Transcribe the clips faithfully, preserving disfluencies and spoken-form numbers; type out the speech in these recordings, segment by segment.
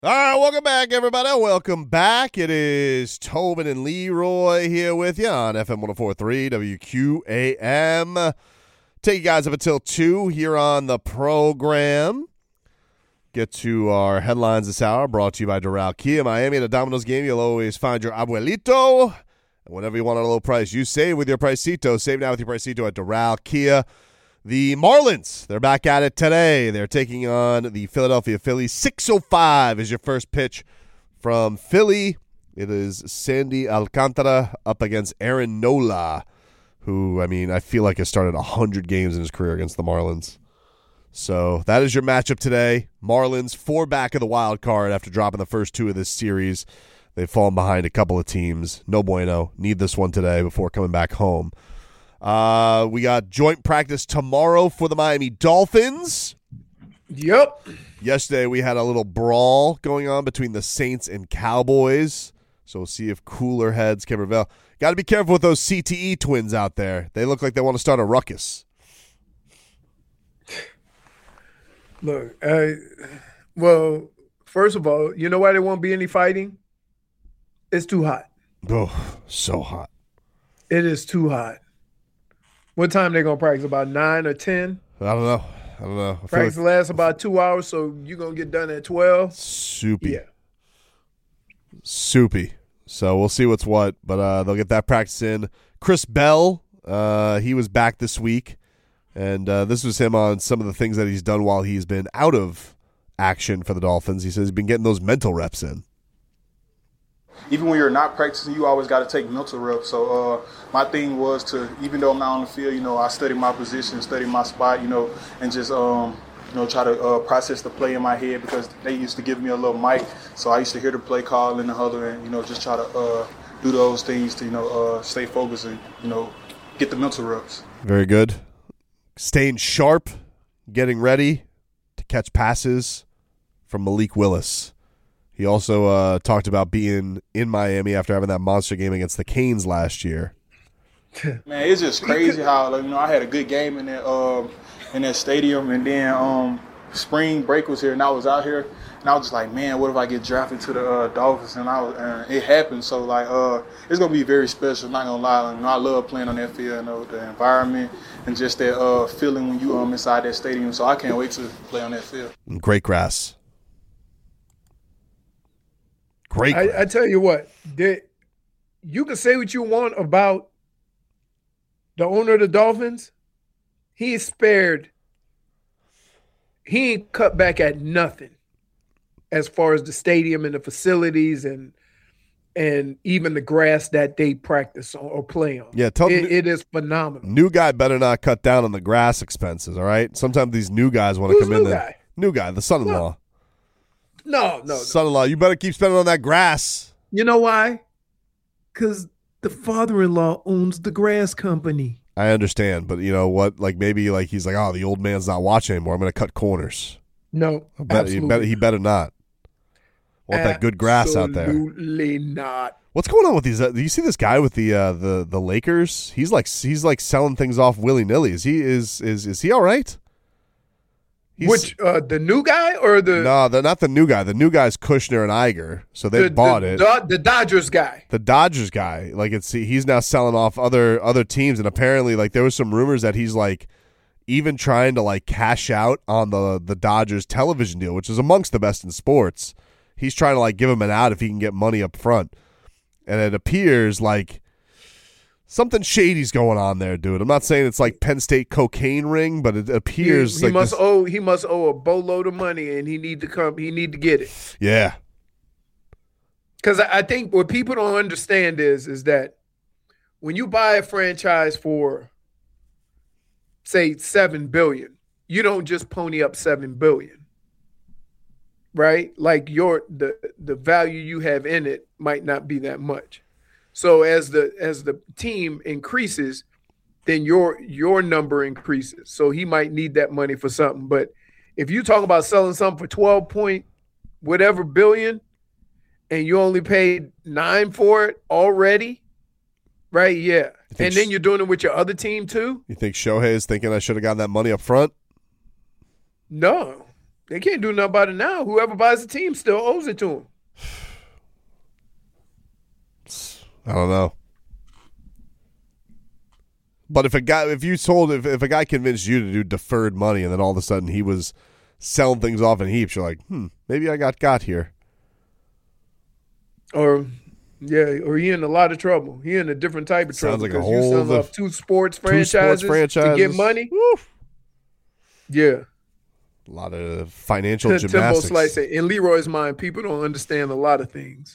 All right, welcome back, everybody. Welcome back. It is Tobin and Leroy here with you on F M one oh four point three W Q A M. Take you guys up until two here on the program. Get to our headlines this hour, brought to you by Doral Kia. Miami at a Domino's game, you'll always find your abuelito. And whenever you want at a low price, you save with your Pricito. Save now with your Pricito at Doral Kia. The Marlins, they're back at it today. They're taking on the Philadelphia Phillies. six oh five is your first pitch from Philly. It is Sandy Alcantara up against Aaron Nola, who, I mean, I feel like has started one hundred games in his career against the Marlins. So that is your matchup today. Marlins, four back of the wild card after dropping the first two of this series. They've fallen behind a couple of teams. No bueno. Need this one today before coming back home. Uh, we got joint practice tomorrow for the Miami Dolphins. Yep. Yesterday we had a little brawl going on between the Saints and Cowboys. So we'll see if cooler heads can prevail. Got to be careful with those C T E twins out there. They look like they want to start a ruckus. Look, I, well, first of all, you know why there won't be any fighting? It's too hot. Oh, so hot. It is too hot. What time they gonna practice? About nine or ten? I don't know. I don't know. I practice like lasts about two hours, so you're gonna get done at twelve. Soupy. Yeah. Soupy. So we'll see what's what, but uh, they'll get that practice in. Chris Bell, uh, he was back this week, and uh, this was him on some of the things that he's done while he's been out of action for the Dolphins. He says he's been getting those mental reps in. Even when you're not practicing, you always got to take mental reps. So uh, my thing was to, even though I'm not on the field, you know, I study my position, study my spot, you know, and just, um, you know, try to uh, process the play in my head, because they used to give me a little mic. So I used to hear the play call in the huddle and, you know, just try to uh, do those things to, you know, uh, stay focused and, you know, get the mental reps. Very good. Staying sharp, getting ready to catch passes from Malik Willis. He also uh, talked about being in Miami after having that monster game against the Canes last year. Man, it's just crazy how, like, you know, I had a good game in that um, in that stadium, and then um, spring break was here, and I was out here, and I was just like, man, what if I get drafted to the uh, Dolphins? And I was, and it happened. So like, uh, it's gonna be very special. Not gonna lie, like, you know, I love playing on that field, you know, the environment and just that uh, feeling when you um inside that stadium. So I can't wait to play on that field. Great grass. Great. I, I tell you what, they, you can say what you want about the owner of the Dolphins. He is spared. He ain't cut back at nothing as far as the stadium and the facilities and and even the grass that they practice on or play on. Yeah, tell it, them, it is phenomenal. New guy better not cut down on the grass expenses, all right? Sometimes these new guys want to Who's come in new there. guy? New guy, the son-in-law. No, no, no. Son-in-law, you better keep spending on that grass. You know why? Because the father-in-law owns the grass company. I understand, but you know what? Like maybe like he's like, oh, the old man's not watching anymore. I'm going to cut corners. No, I bet, he, better, he better not. Want that good grass out there. Absolutely not. What's going on with these? Uh, do you see this guy with the uh, the the Lakers? He's like he's like selling things off willy nilly. Is he is is is he all right? He's, Which uh, the new guy or the no, they're not the new guy. The new guy's Kushner and Iger, so they the, bought the, it. The, the Dodgers guy, the Dodgers guy, like it's he's now selling off other other teams, and apparently, like there was some rumors that he's like even trying to like cash out on the the Dodgers television deal, which is amongst the best in sports. He's trying to like give him an out if he can get money up front, and it appears like something shady's going on there, dude. I'm not saying it's like Penn State cocaine ring, but it appears he, he like must this... owe he must owe a boatload of money, and he need to come. He need to get it. Yeah, because I, I think what people don't understand is is that when you buy a franchise for say seven billion, you don't just pony up seven billion, right? Like your the the value you have in it might not be that much. So as the as the team increases, then your your number increases. So he might need that money for something. But if you talk about selling something for twelve point whatever billion, and you only paid nine for it already, right? Yeah, and then you're doing it with your other team too. You think Shohei is thinking I should have gotten that money up front? No, They can't do nothing about it now. Whoever buys the team still owes it to them. I don't know. But if a guy, if you sold, if, if a guy convinced you to do deferred money and then all of a sudden he was selling things off in heaps, you're like, hmm, maybe I got got here. Or, yeah, or he in a lot of trouble. He in a different type of Sounds trouble. like a because whole you selling the- off two sports Two franchises, sports franchises to get money. Woof. Yeah. A lot of financial Timbo gymnastics. Slice said, in Leroy's mind, people don't understand a lot of things.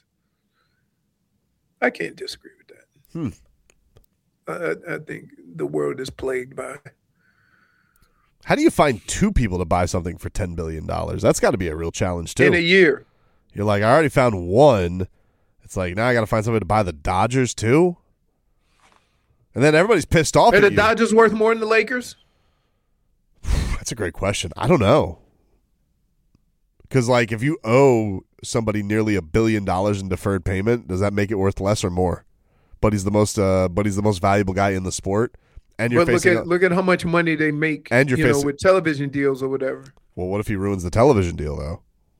I can't disagree with that. Hmm. I, I think the world is plagued by. How do you find two people to buy something for ten billion dollars? That's got to be a real challenge, too. In a year. You're like, I already found one. It's like, now I got to find somebody to buy the Dodgers, too? And then everybody's pissed off Are at the you. Dodgers worth more than the Lakers? That's a great question. I don't know. Because, like, if you owe somebody nearly a billion dollars in deferred payment, does that make it worth less or more? But he's the most, uh, but he's the most valuable guy in the sport, and you're But look facing. at a- look at how much money they make, And you're you know, facing- with television deals or whatever. well, what if he ruins the television deal though?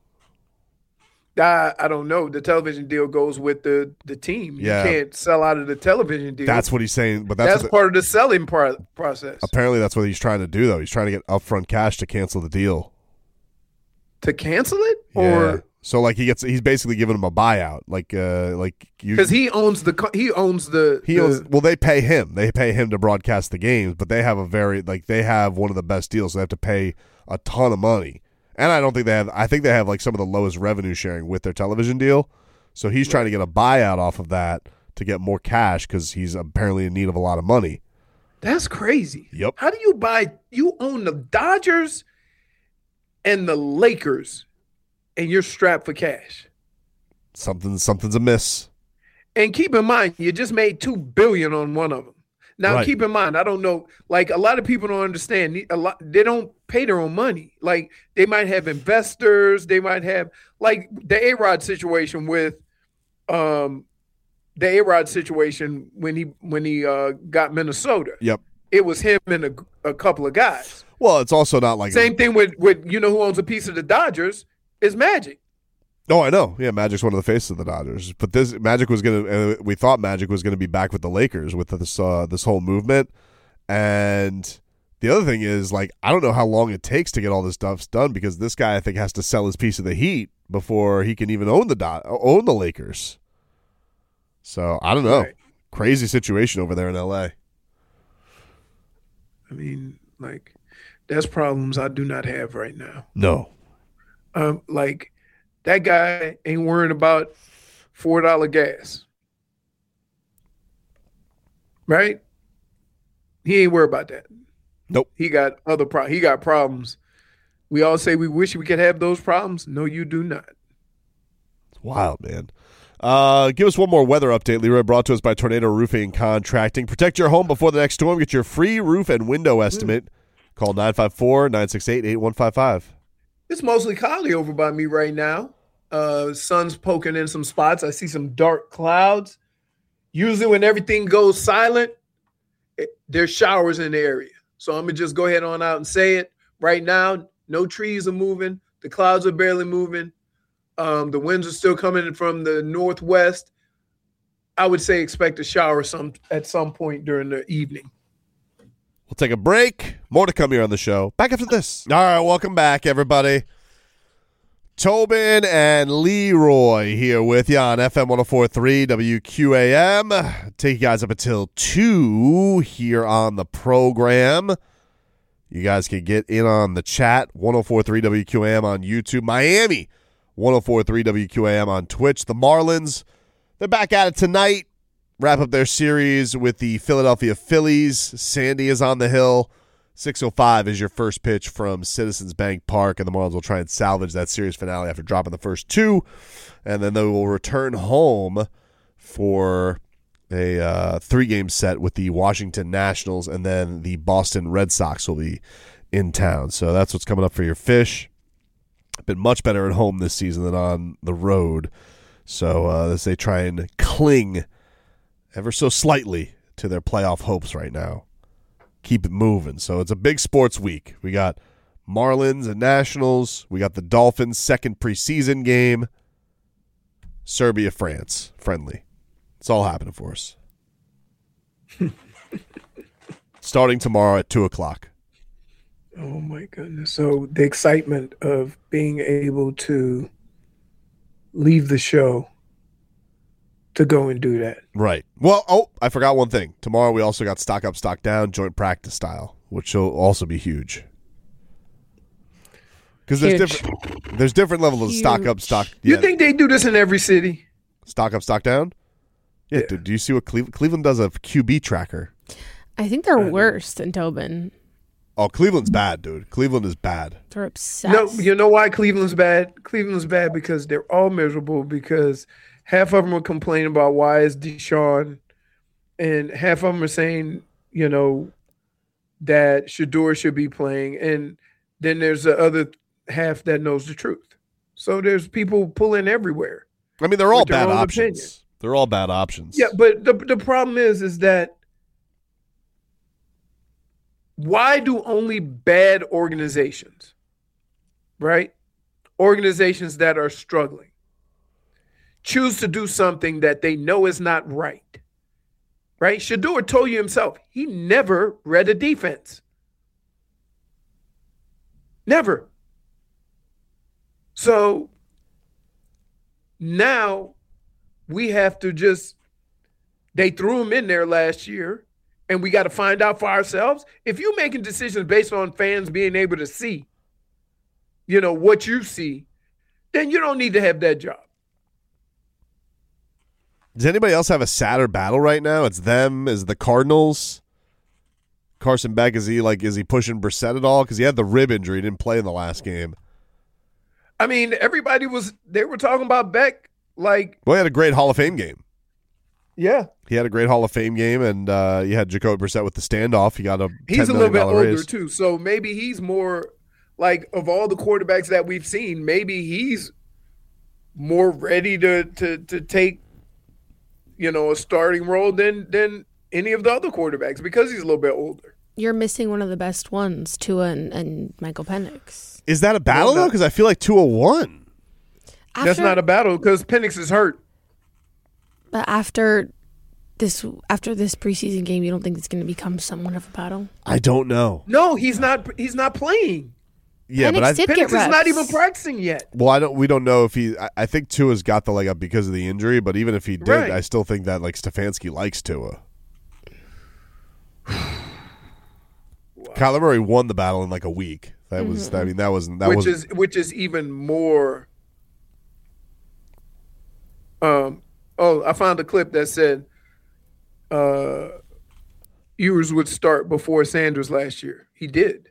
I, I don't know. The television deal goes with the the team. Yeah. You can't sell out of the television deal. That's what he's saying. But that's, That's what the- part of the selling pro- process. apparently that's what he's trying to do though. He's trying to get upfront cash to cancel the deal. To cancel it, Yeah. or So like he gets, he's basically giving him a buyout. Like, uh, like you, because he owns the co- he owns the he the- owns, well, they pay him. They pay him to broadcast the games, but they have a very like they have one of the best deals. So they have to pay a ton of money, and I don't think they have. I think they have like some of the lowest revenue sharing with their television deal. So he's trying to get a buyout off of that to get more cash because he's apparently in need of a lot of money. That's crazy. Yep. How do you buy? You own the Dodgers and the Lakers, and you're strapped for cash. Something, something's amiss. And keep in mind, you just made two billion on one of them. Now, Right. keep in mind, I don't know. Like a lot of people don't understand. A lot they don't pay their own money. Like they might have investors. They might have like the A-Rod situation with, um, the A-Rod situation when he when he uh, got Minnesota. Yep. It was him and a, a couple of guys. Well, it's also not like Same thing with with you know who owns a piece of the Dodgers is Magic. Oh, I know. Yeah, Magic's one of the faces of the Dodgers. But this Magic was gonna. Uh, we thought Magic was gonna be back with the Lakers with this uh, this whole movement. And the other thing is, like, I don't know how long it takes to get all this stuff done because this guy, I think, has to sell his piece of the Heat before he can even own the Do- own the Lakers. So I don't know. Right. Crazy situation over there in L A. I mean, like that's problems I do not have right now. No. Um, like that guy ain't worrying about four dollar gas, right? He ain't worried about that. Nope. He got other pro. He got problems. We all say we wish we could have those problems. No, you do not. It's wild, man. Uh, give us one more weather update, Leroy, brought to us by Tornado Roofing and Contracting. Protect your home before the next storm. Get your free roof and window estimate. Call nine five four, nine six eight, eight one five five. It's mostly cloudy over by me right now. Uh, sun's poking in some spots. I see some dark clouds. Usually when everything goes silent, it, there's showers in the area. So I'm going to just go ahead on out and say it. Right now, no trees are moving. The clouds are barely moving. Um, the winds are still coming from the northwest. I would say expect a shower some at some point during the evening. We'll take a break. More to come here on the show. Back after this. All right, welcome back, everybody. Tobin and Leroy here with you on F M one oh four point three W Q A M. Take you guys up until two here on the program. You guys can get in on the chat, one oh four point three W Q A M on YouTube. Miami, one oh four point three W Q A M on Twitch. The Marlins, they're back at it tonight. Wrap up their series with the Philadelphia Phillies. Sandy is on the hill. six oh five is your first pitch from Citizens Bank Park, and the Marlins will try and salvage that series finale after dropping the first two, and then they will return home for a uh, three-game set with the Washington Nationals, and then the Boston Red Sox will be in town. So that's what's coming up for your Fish. Been much better at home this season than on the road. So uh, as they try and cling ever so slightly to their playoff hopes right now. Keep it moving. So it's a big sports week. We got Marlins and Nationals. We got the Dolphins' second preseason game. Serbia, France, friendly. It's all happening for us. Starting tomorrow at two o'clock. Oh, my goodness. So the excitement of being able to leave the show to go and do that. Right. Well, oh, I forgot one thing. Tomorrow we also got stock up, stock down, joint practice style, which will also be huge. Because there's Huge. different, there's different levels of stock up, stock. You yeah. think they do this in every city? Stock up, stock down? Yeah. Yeah. Dude, do you see what Cleveland, Cleveland does a Q B tracker? I think they're worse than Tobin. Oh, Cleveland's bad, dude. Cleveland is bad. They're obsessed. No, you know why Cleveland's bad? Cleveland's bad because they're all miserable because half of them are complaining about why is Deshaun, and half of them are saying, you know, that Shador should be playing, and then there's the other half that knows the truth. So there's people pulling everywhere. I mean, they're all With their bad own options. opinion. They're all bad options. Yeah, but the the problem is, is that why do only bad organizations, right? Organizations that are struggling, choose to do something that they know is not right, right? Shador told you himself, he never read a defense. Never. So now we have to just, they threw him in there last year, and we got to find out for ourselves. If you're making decisions based on fans being able to see, you know, what you see, then you don't need to have that job. Does anybody else have a sadder battle right now? It's them. Is the Cardinals? Carson Beck, is he like, is he pushing Brissett at all? Because he had the rib injury, he didn't play in the last game. I mean, everybody was, they were talking about Beck like. Well, he had a great Hall of Fame game. Yeah. He had a great Hall of Fame game, and uh, you had Jacoby Brissett with the standoff. He got a He's a little bit older, raise. too. So maybe he's more like, of all the quarterbacks that we've seen, maybe he's more ready to to to take, you know, a starting role than than any of the other quarterbacks because he's a little bit older. You're missing one of the best ones, Tua and, and Michael Penix. Is that a battle, No, no. though? Because I feel like Tua won. After, That's not a battle because Penix is hurt. But after this, after this preseason game, you don't think it's going to become somewhat of a battle? I don't know. No, he's not. He's not playing. Yeah, Penix but I did Penix get is reps. not even practicing yet. well, I don't. We don't know if he. I, I think Tua's got the leg up because of the injury. But even if he did, Right. I still think that like Stefanski likes Tua. Kyler Murray won the battle in like a week. That was. I mean, that wasn't. That which was. is which is even more. Um. Oh, I found a clip that said, uh, Ewers would start before Sanders last year. He did.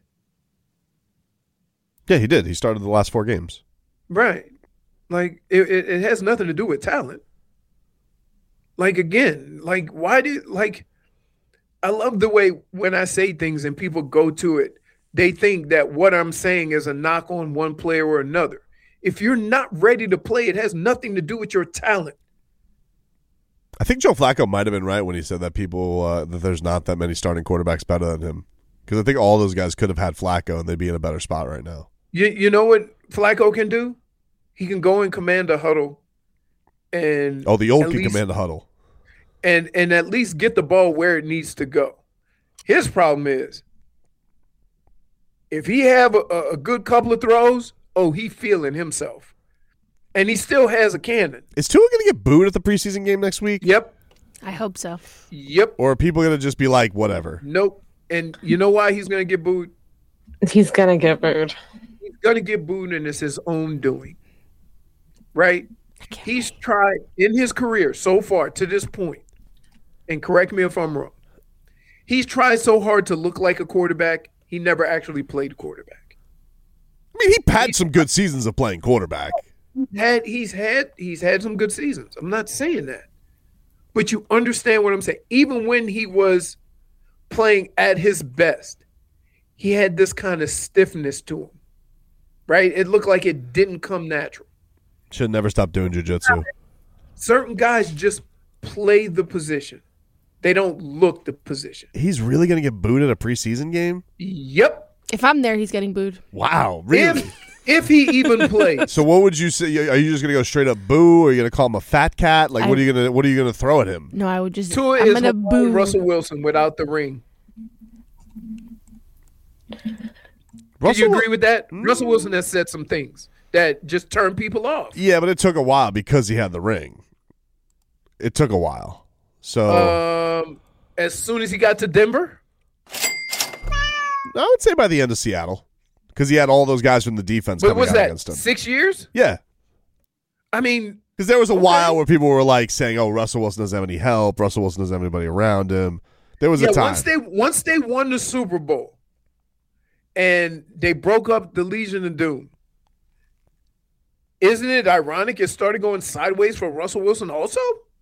Yeah, he did. He started the last four games. Right. Like it, it, it has nothing to do with talent. Like again, like why did like I love the way when I say things and people go to it, they think that what I'm saying is a knock on one player or another. If you're not ready to play, it has nothing to do with your talent. I think Joe Flacco might have been right when he said that people uh, that there's not that many starting quarterbacks better than him. Because I think all those guys could have had Flacco and they'd be in a better spot right now. You you know what Flacco can do? He can go and command a huddle and Oh, the old at can least- command a huddle. and and at least get the ball where it needs to go. His problem is if he have a, a good couple of throws, oh, he feeling himself. And he still has a cannon. Is Tua going to get booed at the preseason game next week? Yep. I hope so. Yep. Or are people going to just be like, whatever? Nope. And you know why he's going to get booed? He's gonna get booed. He's going to get booed, and it's his own doing. Right? He's tried in his career so far to this point, and correct me if I'm wrong, he's tried so hard to look like a quarterback, he never actually played quarterback. I mean, he had some good seasons of playing quarterback. Had he's had he's had some good seasons. I'm not saying that. But you understand what I'm saying. Even when he was playing at his best, he had this kind of stiffness to him. Right? It looked like it didn't come natural. Should never stop doing jiu-jitsu. Certain guys just play the position. They don't look the position. He's really going to get booed at a preseason game? Yep. If I'm there, he's getting booed. Wow, really? If, if he even plays. So what would you say? Are you just gonna go straight up boo, or are you gonna call him a fat cat? Like, I- what are you gonna what are you gonna throw at him? No, I would just. Tua I'm is gonna boo Russell Wilson without the ring. Do you agree with that? Mm. Russell Wilson has said some things that just turn people off. Yeah, but it took a while because he had the ring. It took a while. So Um, as soon as he got to Denver, I would say by the end of Seattle, because he had all those guys from the defense but coming was out that against him. six years? Yeah, I mean, because there was a Okay. while where people were like saying, "Oh, Russell Wilson doesn't have any help. Russell Wilson doesn't have anybody around him." There was yeah. a time. Once they once they won the Super Bowl, and they broke up the Legion of Doom. Isn't it ironic it started going sideways for Russell Wilson also?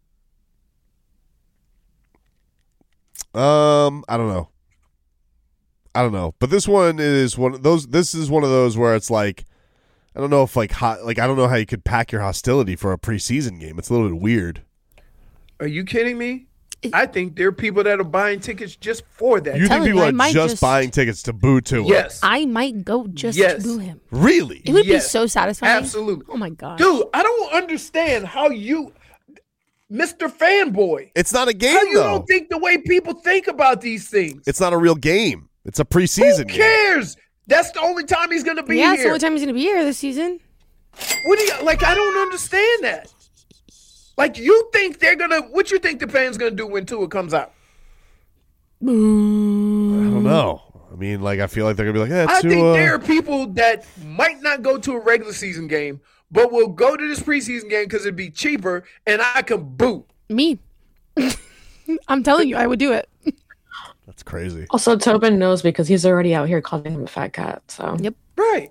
Um, I don't know. I don't know, but this one is one of those. This is one of those where it's like, I don't know if like hot, like I don't know how you could pack your hostility for a preseason game. It's a little bit weird. Are you kidding me? I think there are people that are buying tickets just for that. You think telling people you, I are might just, just- buying tickets to boo to? yes, I might go just Yes. to boo him. Really? It would Yes. be so satisfying. absolutely. Oh my god. Dude, I don't understand how you, Mister Fanboy, It's not a game how you though. don't think the way people think about these things. It's not a real game. It's a Who preseason game. cares? That's the only time he's going to be yeah, it's the here. only time he's gonna be here this season. What do you like? I don't understand that. Like, you think they're gonna? What you think the fans gonna do when Tua comes out? I don't know. I mean, like I feel like they're gonna be like, "Yeah, I to, think uh, there are people that might not go to a regular season game, but will go to this preseason game because it'd be cheaper, and I can boot. Me. I'm telling you, I would do it. That's crazy." Also, Tobin knows because he's already out here calling him a fat cat. So Yep. Right?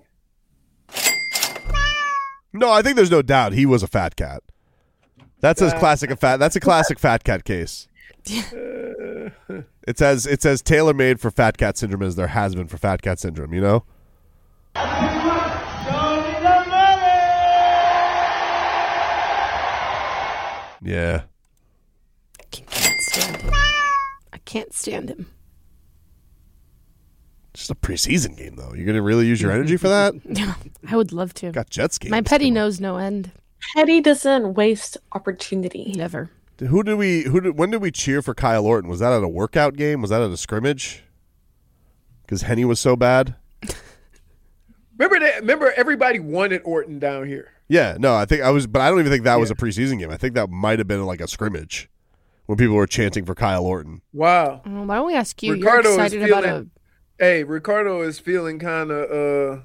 No, I think there's no doubt he was a fat cat. That's as classic a fat. That's a classic fat cat case. It's as it's as tailor made for fat cat syndrome as there has been for fat cat syndrome. You know. Yeah. I can't stand him. I can't stand him. Just a preseason game, though. You're gonna really use your energy for that? I would love to. Got Jets games. My petty coming up. knows no end. Petty doesn't waste opportunity. Never. Who did we? Who did? When did we cheer for Kyle Orton? Was that at a workout game? Was that at a scrimmage? Because Henny was so bad. Remember that? Remember everybody wanted Orton down here. Yeah, no, I think I was, but I don't even think that was a preseason game. I think that might have been like a scrimmage when people were chanting for Kyle Orton. Wow. Um, why don't we ask you? Ricardo is You're excited about a. feeling- Hey, Ricardo is feeling kind of uh,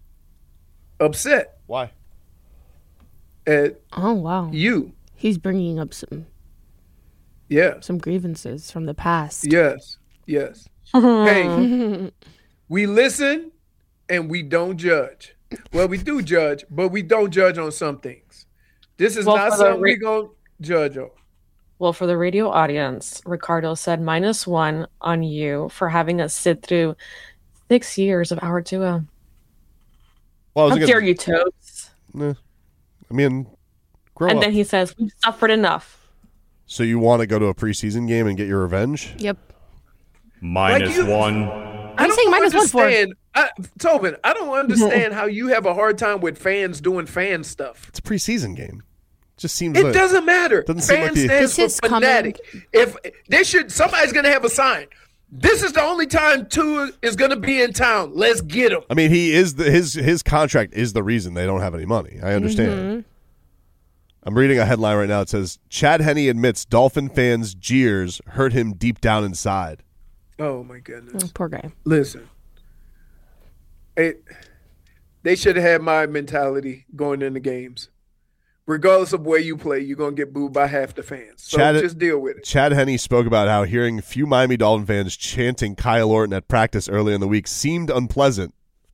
upset Why? at Oh wow. you. He's bringing up some Yeah. some grievances from the past. Yes. Yes. Hey, we listen and we don't judge. Well, we do judge, but we don't judge on some things. This is Well, not for the something re- we're going to judge on. Well, for the radio audience, Ricardo said minus one on you for having us sit through six years of our Tua. Well, I How was dare gonna, you, Tobes? Nah. I mean, grow And up. then he says, we've suffered enough. So you want to go to a preseason game and get your revenge? Yep. Minus Like you- one. I you saying don't minus one for? understand. I, Tobin, I don't understand how you have a hard time with fans doing fan stuff. It's a preseason game. Just seems It like doesn't matter. Doesn't seem Fan like the- stands This is for coming. fanatic. If they should, somebody's going to have a sign. This is the only time Tua is going to be in town. Let's get him. I mean, he is the, his his contract is the reason they don't have any money. I understand. I'm reading a headline right now. It says Chad Henne admits Dolphin fans' jeers hurt him deep down inside. Oh my goodness! Oh, poor guy. Listen, it, they should have had my mentality going into games. Regardless of where you play, you're gonna get booed by half the fans. So Chad- just deal with it. Chad Henne spoke about how hearing a few Miami Dolphin fans chanting Kyle Orton at practice early in the week seemed unpleasant.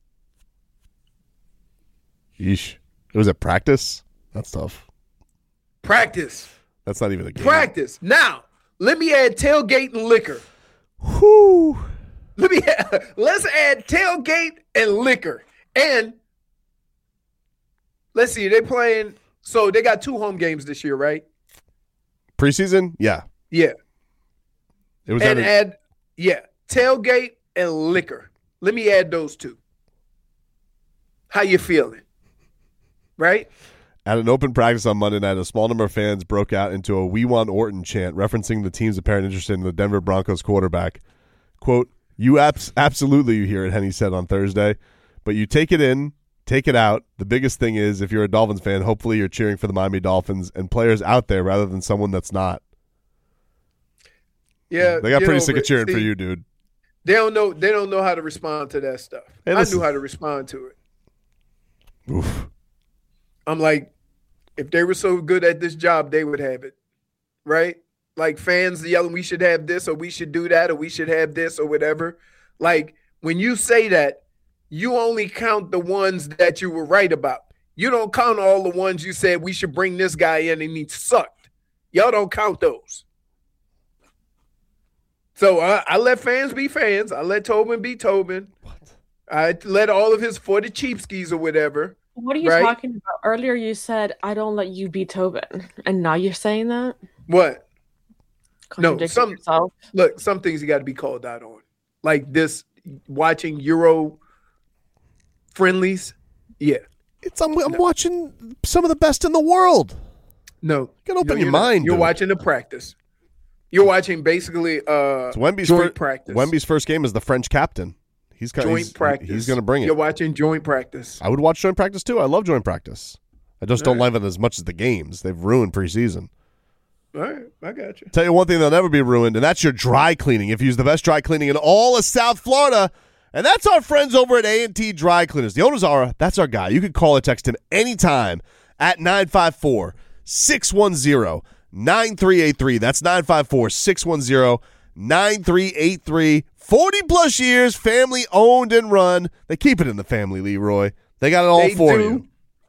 Yeesh. It was at practice? That's tough. Practice, That's not even a game. practice. Now, let me add tailgate and liquor. Whew. Let me add, let's add tailgate and liquor. And let's see, they playing. So they got two home games this year, right? Preseason? Yeah. Yeah. It was And at a- add, yeah, tailgate and liquor. Let me add those two. How you feeling? Right? At an open practice on Monday night, a small number of fans broke out into a "We Want Orton" chant, referencing the team's apparent interest in the Denver Broncos quarterback. Quote, "You abs- absolutely, you hear it," Henny said on Thursday, "but you take it in, take it out. The biggest thing is, if you're a Dolphins fan, hopefully you're cheering for the Miami Dolphins and players out there rather than someone that's not." Yeah, they got pretty know, sick of cheering see, for you, dude. They don't know. They don't know how to respond to that stuff. Hey, I listen. knew how to respond to it. Oof. I'm like, if they were so good at this job, they would have it, right? Like fans yelling, "We should have this," or "We should do that," or "We should have this," or whatever. Like when you say that, you only count the ones that you were right about. You don't count all the ones you said we should bring this guy in and he sucked. Y'all don't count those. So uh, I let fans be fans. I let Tobin be Tobin. What? I let all of his for the cheapskis or whatever. What are you right? talking about? Earlier you said, I don't let you be Tobin. And now you're saying that? What? No, Contradicting some, yourself. Look, some things you got to be called out on. Like this, watching Euro friendlies. Yeah. It's I'm, I'm No. watching some of the best in the world. No. You gotta open no, your you're not. mind, You're dude. watching the practice. You're watching basically uh, So Wemby's, joint fir- practice. Wemby's first game is the French captain. He's got, joint he's, practice. He's going to bring it. You're watching joint practice. I would watch joint practice too. I love joint practice. I just All don't right. love it as much as the games. They've ruined preseason. All right, I got you. Tell you one thing that'll never be ruined, and that's your dry cleaning. If you use the best dry cleaning in all of South Florida, and that's our friends over at A and T Dry Cleaners. The owners are, that's our guy. You can call or text him anytime at nine five four, six one zero, nine three eight three. That's nine five four, six one zero, nine three eight three. forty plus years, family owned and run. They keep it in the family, Leroy. They got it all They for do. you.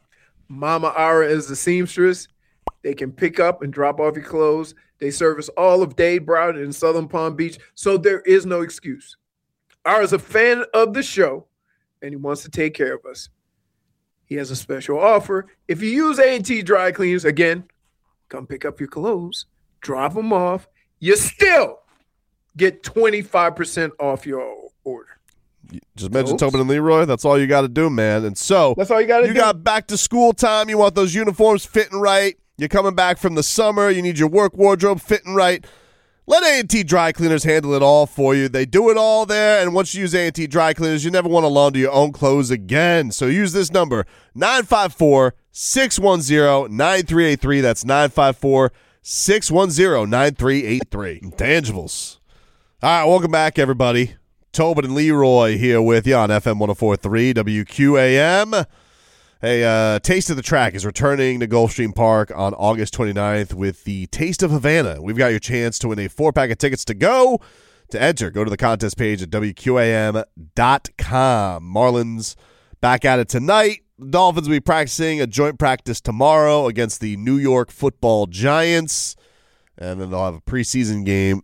Mama Ara is the seamstress. They can pick up and drop off your clothes. They service all of Dade, Broward, and Southern Palm Beach, so there is no excuse. Ara's a fan of the show, and he wants to take care of us. He has a special offer. If you use A and T Dry Cleaners, again, come pick up your clothes, drop them off. You still get twenty-five percent off your order. Just mention Oops. Tobin and Leroy. That's all you got to do, man. And so That's all you got to you do. got back to school time. You want those uniforms fitting right. You're coming back from the summer. You need your work wardrobe fitting right. Let A and T Dry Cleaners handle it all for you. They do it all there, and once you use A and T Dry Cleaners, you never want to launder your own clothes again. So use this number, nine five four, six one zero, nine three eight three. That's nine five four, six one zero, nine three eight three. Intangibles. All right, welcome back, everybody. Tobin and Leroy here with you on F M one oh four point three W Q A M. Hey, uh, Taste of the Track is returning to Gulfstream Park on August twenty-ninth with the Taste of Havana. We've got your chance to win a four-pack of tickets to go. To enter, go to the contest page at W Q A M dot com. Marlins back at it tonight. The Dolphins will be practicing a joint practice tomorrow against the New York Football Giants. And then they'll have a preseason game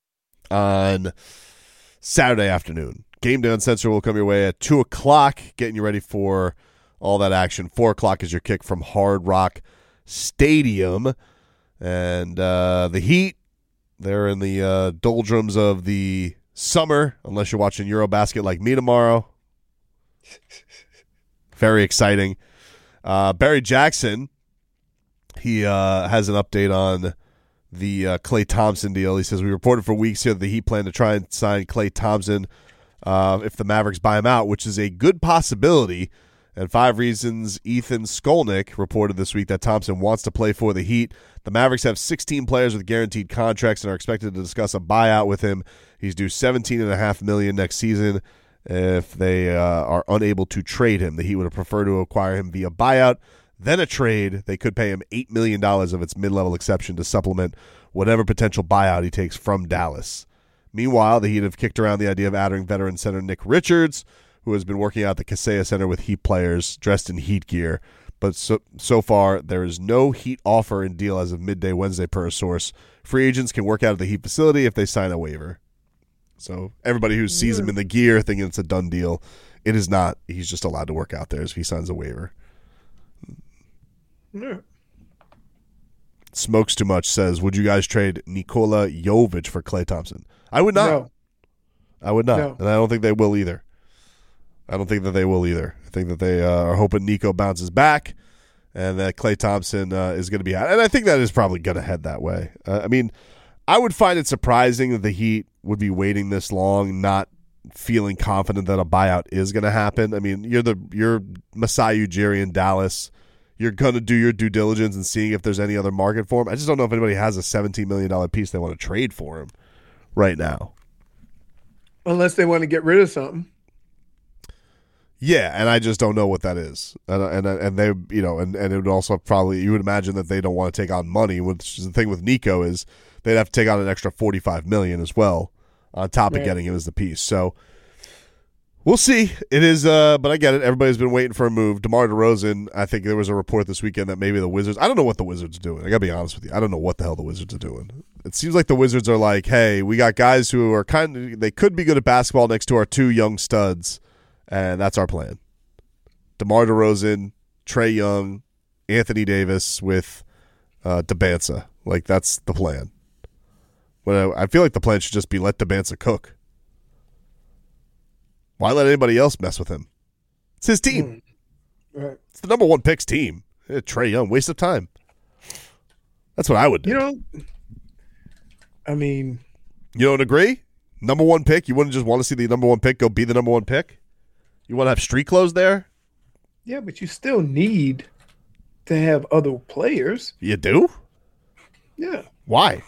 on Saturday afternoon. Game Day Uncensored will come your way at two o'clock, getting you ready for all that action. four o'clock is your kick from Hard Rock Stadium. And uh, the Heat, they're in the uh, doldrums of the summer, unless you're watching Eurobasket like me tomorrow. Very exciting. Uh, Barry Jackson, he uh, has an update on the uh, Klay Thompson deal. He says, we reported for weeks here that the Heat plan to try and sign Klay Thompson uh, if the Mavericks buy him out, which is a good possibility. And Five Reasons' Ethan Skolnick reported this week that Thompson wants to play for the Heat. The Mavericks have sixteen players with guaranteed contracts and are expected to discuss a buyout with him. He's due seventeen point five million dollars next season. If they uh, are unable to trade him, the Heat would prefer to acquire him via buyout. Then a trade, they could pay him eight million dollars of its mid-level exception to supplement whatever potential buyout he takes from Dallas. Meanwhile, the Heat have kicked around the idea of adding veteran center Nick Richards, who has been working out at the Kaseya Center with Heat players dressed in Heat gear. But so, so far, there is no Heat offer and deal as of midday Wednesday per a source. Free agents can work out at the Heat facility if they sign a waiver. So everybody who sees him in the gear thinking it's a done deal, it is not. He's just allowed to work out there if he signs a waiver. Yeah. Smokes Too Much says, would you guys trade Nikola Jovic for Klay Thompson? I would not. No. I would not. No. And I don't think they will either. I don't think that they will either. I think that they uh, are hoping Nico bounces back and that Klay Thompson uh, is going to be out. And I think that is probably going to head that way. Uh, I mean, I would find it surprising that the Heat would be waiting this long, not feeling confident that a buyout is going to happen. I mean, you're the you're Masai Ujiri in Dallas. You're going to do your due diligence and seeing if there's any other market for him. I just don't know if anybody has a seventeen million dollars piece they want to trade for him right now. Unless they want to get rid of something. Yeah, and I just don't know what that is. And and and they, you know, and, and it would also probably, you would imagine that they don't want to take on money, which is the thing with Nico is they'd have to take on an extra forty-five million dollars as well on top right. of getting him as the piece. So we'll see. It is, uh, but I get it. Everybody's been waiting for a move. DeMar DeRozan, I think there was a report this weekend that maybe the Wizards, I don't know what the Wizards are doing. I got to be honest with you. I don't know what the hell the Wizards are doing. It seems like the Wizards are like, hey, we got guys who are kind of, they could be good at basketball next to our two young studs, and that's our plan. DeMar DeRozan, Trae Young, Anthony Davis with uh, Debanza. Like, that's the plan. But I feel like the plan should just be let Debanza cook. Why let anybody else mess with him? It's his team. Mm. Right. It's the number one pick's team. Eh, Trae Young, waste of time. That's what I would do. You know, I mean, you don't agree? Number one pick, you wouldn't just want to see the number one pick go be the number one pick? You want to have street clothes there? Yeah, but you still need to have other players. You do? Yeah. Why?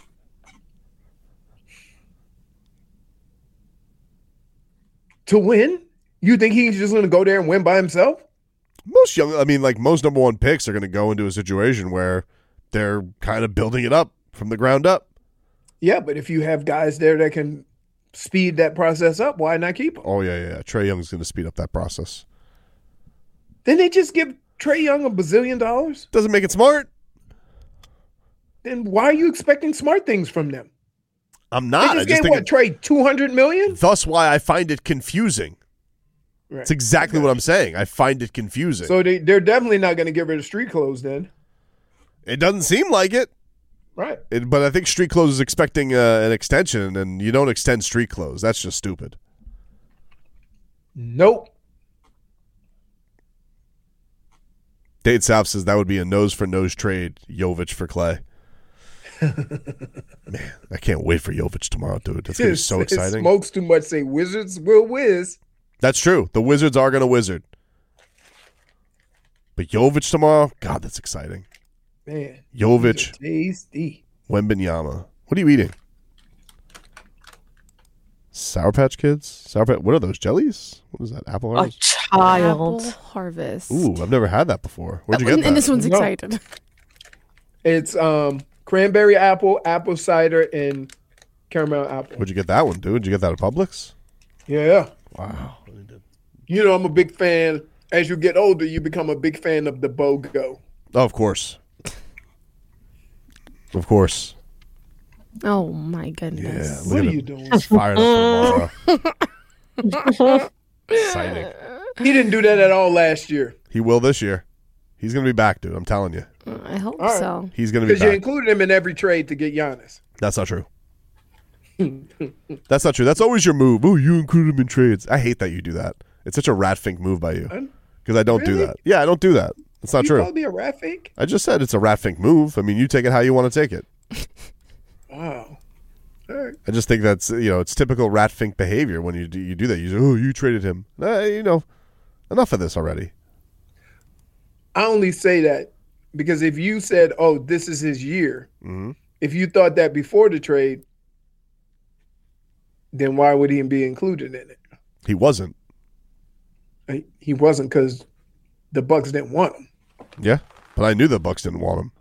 To win? You think he's just going to go there and win by himself? Most young, I mean, like most number one picks are going to go into a situation where they're kind of building it up from the ground up. Yeah, but if you have guys there that can speed that process up, why not keep them? Oh, yeah, yeah. Trae Young's going to speed up that process. Then they just give Trae Young a bazillion dollars? Doesn't make it smart. Then why are you expecting smart things from them? I'm not. They just I just gave think what, Trae two hundred million dollars? Thus why I find it confusing. Right. That's exactly Okay. what I'm saying. I find it confusing. So they, they're definitely not going to get rid of street clothes then. It doesn't seem like it. Right. It, but I think street clothes is expecting uh, an extension, and you don't extend street clothes. That's just stupid. Nope. Dade South says that would be a nose-for-nose trade, Jovic for Klay. Man, I can't wait for Jovic tomorrow, dude. It's going to be so exciting. Smokes too much, say Wizards will whiz. That's true. The Wizards are going to wizard. But Jovic tomorrow, God, that's exciting. Man. Jovic, Tasty. Wembanyama. What are you eating? Sour Patch Kids? Sour Patch, what are those, jellies? What is that, apple A harvest? child. Apple harvest. Ooh, I've never had that before. Where'd you get and, that? and this one's No. excited. It's um cranberry apple, apple cider, and caramel apple. Where'd you get that one, dude? Did you get that at Publix? Yeah. Wow. You know, I'm a big fan. As you get older, you become a big fan of the BOGO. Oh, of course. Of course. Oh my Yeah. goodness. Look What at are him. you doing? He's fired up for tomorrow. Exciting. He didn't do that at all last year He will this year. He's going to be back, dude. I'm telling you. I hope All right. so. He's going to be because you back. included him in every trade to get Giannis. That's not true. That's not true. That's always your move. Oh, you include him in trades. I hate that you do that. It's such a rat fink move by you. Because I don't do Really? that. Yeah, I don't do that. It's not you true. called me a rat fake? I just said it's a rat fink move. I mean, you take it how you want to take it. Wow. All right. I just think that's, you know, it's typical rat fink behavior when you do, you do that. You say, oh, you traded him. Uh, you know, enough of this already. I only say that because if you said, oh, this is his year, Mm-hmm. if you thought that before the trade, then why would he be included in it? He wasn't. Right? He wasn't because the Bucks didn't want him. Yeah, but I knew the Bucks didn't want him.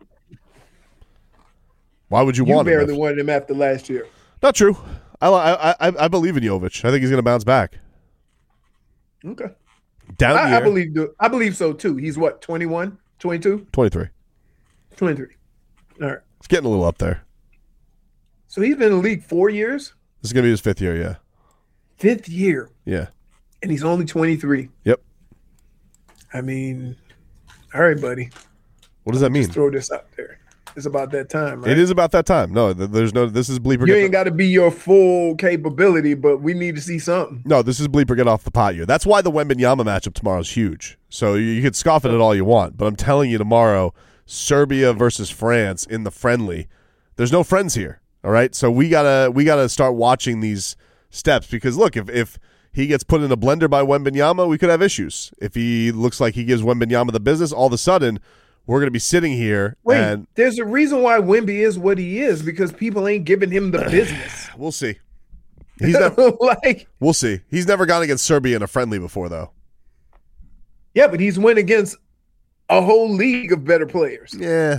Why would you, You want him? barely if- wanted him after last year. Not true. I, I I I believe in Jovic. I think he's going to bounce back. Okay. Down I, here, I believe I believe so too. He's what, twenty-one, twenty-two, twenty-three. twenty-three. All right. It's getting a little up there. So he's been in the league four years, This is going to be his fifth year, yeah. fifth year, Yeah. and he's only twenty-three. Yep. I mean, all right, buddy. What does that mean? Throw this out there. it's about that time, right? It is about that time. No, th- there's no. This is bleeper. You get ain't got to be your full capability, but we need to see something. No, this is bleeper get off the pot year. That's why the Wembanyama matchup tomorrow is huge. So you, you could scoff at it all you want, but I'm telling you tomorrow, Serbia versus France in the friendly. There's no friends here. All right, so we gotta we gotta start watching these steps because look, if if he gets put in a blender by Wembanyama, we could have issues. If he looks like he gives Wembanyama the business, all of a sudden we're going to be sitting here. Wait, and there's a reason why Wemby is what he is because people ain't giving him the business. We'll see. He's never, like, we'll see. He's never gone against Serbia in a friendly before, though. Yeah, but he's went against a whole league of better players. Yeah,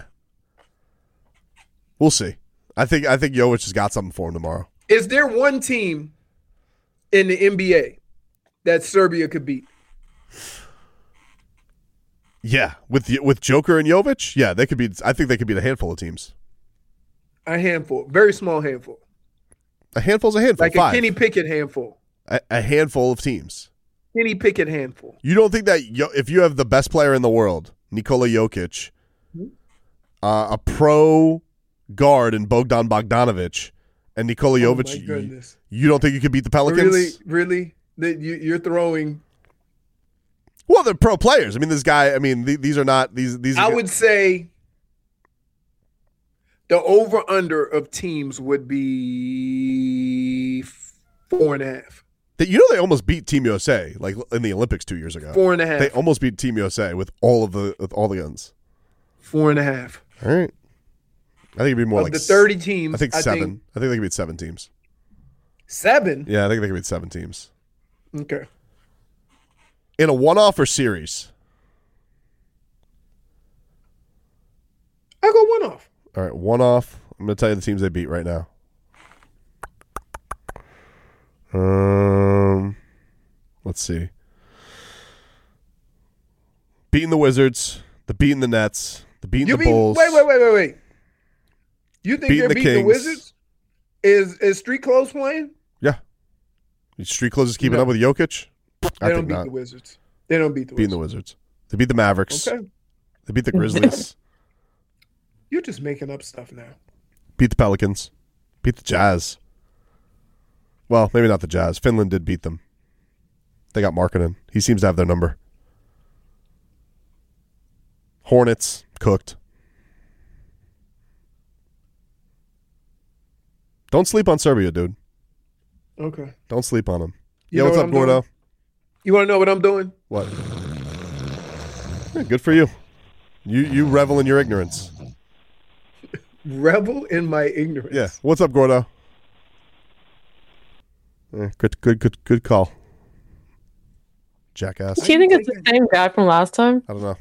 we'll see. I think I think Jovic has got something for him tomorrow. Is there one team in the N B A that Serbia could beat? Yeah, with with Joker and Jovic, yeah, they could be. I think they could beat a handful of teams. A handful, very small handful. A handful's a handful, like five. a Kenny Pickett handful. A, a handful of teams. Kenny Pickett handful. You don't think that if you have the best player in the world, Nikola Jokic, mm-hmm. uh, a pro guard in Bogdan Bogdanovic, and Nikola oh Jovic, my goodness. You, you don't think you could beat the Pelicans? Really, really, that you, you're throwing. Well, they're pro players. I mean, this guy. I mean, th- these are not these. These. I Are, would say the over under of teams would be four and a half. That you know they almost beat Team U S A like in the Olympics two years ago. Four and a half. They almost beat Team U S A with all of the with all the guns. Four and a half. All right. I think it'd be more of like the thirty teams. I think I seven. Think I think they could beat seven teams. Seven. Yeah, I think they could beat seven teams. Okay. In a one-off or series? I'll go one-off. All right, one-off. I'm going to tell you the teams they beat right now. Um, let's see. Beating the Wizards, the beating the Nets, the beating you the mean, Bulls. Wait, wait, wait, wait, wait. You think beating they're the beating Kings. the Wizards? Is is Street Clothes playing? Yeah. Street Clothes is keeping No. up with Jokic? They I don't think beat not. the Wizards. They don't beat the Beating the Wizards. Wizards. They beat the Mavericks. Okay. They beat the Grizzlies. You're just making up stuff now. Beat the Pelicans. Beat the Jazz. Well, maybe not the Jazz. Finland did beat them. They got Markkanen. He seems to have their number. Hornets, cooked. Don't sleep on Serbia, dude. Okay. Don't sleep on them. You Yeah, know what's what up, I'm Gordo? doing? You want to know what I'm doing? What? Yeah, good for you. You you revel in your ignorance. Revel in my ignorance. Yeah. What's up, Gordo? Eh, good, good, good, good call. Jackass. Do you think it's the same guy from last time? I don't know.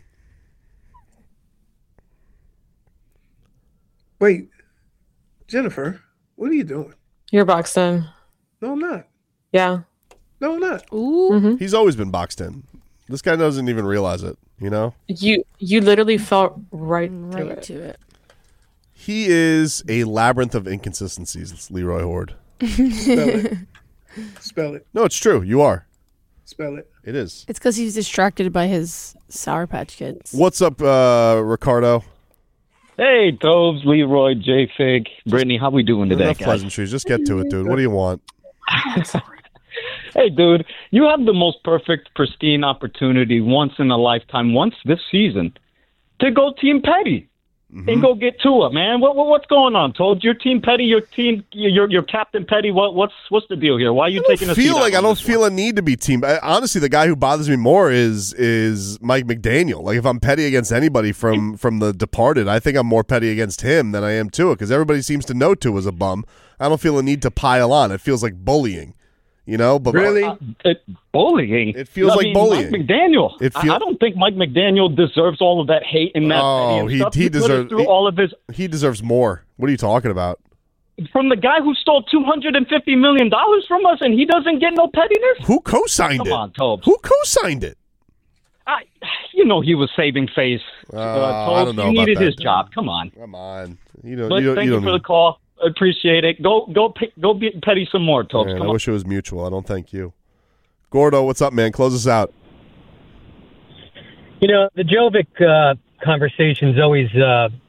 Wait, Jennifer, what are you doing? You're boxed in. No, I'm not. Yeah. No, I'm not. Ooh. Mm-hmm. He's always been boxed in. This guy doesn't even realize it, you know? You you literally felt right, Right to it. to it. He is a labyrinth of inconsistencies, Leroy Horde. Spell it. Spell it. No, it's true. You are. Spell it. It is. It's because he's distracted by his Sour Patch Kids. What's up, uh, Ricardo? Hey, Tobes, Leroy, J-Fig, Brittany, how we doing today, Enough guys? pleasantries. Just get to it, dude. What do you want? Hey, dude, you have the most perfect, pristine opportunity once in a lifetime, once this season, to go Team Petty mm-hmm. and go get Tua, man. What, what what's going on, Tobes? Your Team Petty, your team, your your Captain Petty. What what's what's the deal here? Why are you I taking a feel seat like out I on don't this feel one? a need to be team. I, honestly, the guy who bothers me more is is Mike McDaniel. Like if I'm petty against anybody from from The Departed, I think I'm more petty against him than I am Tua because everybody seems to know Tua's a bum. I don't feel a need to pile on. It feels like bullying, you know. But Really? Uh, it, bullying. It feels I like mean, bullying. Mike McDaniel. It feel- I, I don't think Mike McDaniel deserves all of that hate and that. Oh, and he- stuff. he put us deserves- through he- all of his. he deserves more. What are you talking about? From the guy who stole two hundred fifty million dollars from us, and he doesn't get no pettiness? Who co-signed Come it? on, Tobes. Who co-signed it? I, you know he was saving face. Oh, Uh, I don't know he about needed that, his dude. job. Come on. Come on. You don't. But you don't, thank you you, don't for the need- call. Appreciate it. Go go pick, go be petty some more, Tobes. Man, Come I on. wish it was mutual. I don't thank you. Gordo, what's up, man? Close us out. You know, the Jovic uh, conversation's always uh,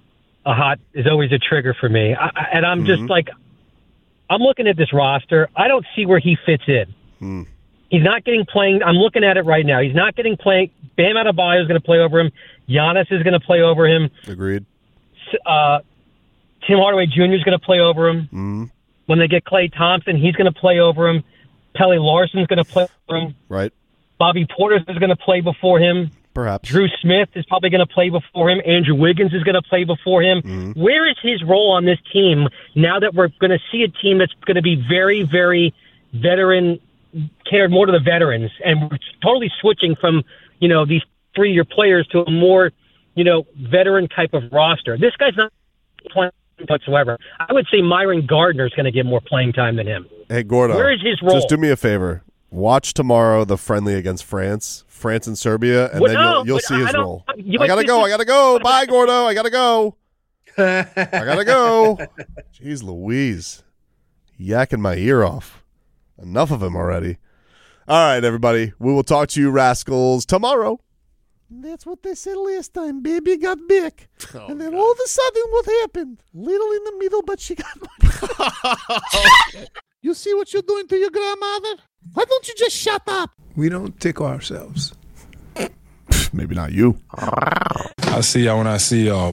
a hot is always a trigger for me. I, and I'm Mm-hmm. just like, I'm looking at this roster. I don't see where he fits in. Mm. He's not getting playing. I'm looking at it right now. He's not getting playing. Bam Adebayo is going to play over him. Giannis is going to play over him. Agreed. Uh, Tim Hardaway Junior is going to play over him. Mm. When they get Klay Thompson, he's going to play over him. Pelly Larson's going to play over him. Right. Bobby Portis is going to play before him. Perhaps. Drew Smith is probably going to play before him. Andrew Wiggins is going to play before him. Mm-hmm. Where is his role on this team now that we're going to see a team that's going to be very, very veteran, catered more to the veterans, and we're totally switching from, you know, these three-year players to a more, you know, veteran type of roster. This guy's not playing whatsoever. I would say Myron Gardner is going to get more playing time than him. Hey, Gordo. Where is his role? Just do me a favor. Watch tomorrow the friendly against France, France and Serbia, and Well, then no, you'll, you'll but see I his don't- role. you I might gotta just- go. I gotta go. Bye, Gordo. I gotta go. I gotta go. Jeez Louise. Yakking my ear off. Enough of him already. All right, everybody. We will talk to you rascals tomorrow. That's what they said last time. Baby got big. Oh, and then all of a sudden, what happened? Little in the middle, but she got money. You see what you're doing to your grandmother? Why don't you just shut up? We don't tickle ourselves. Maybe not you. I'll see y'all when I see y'all.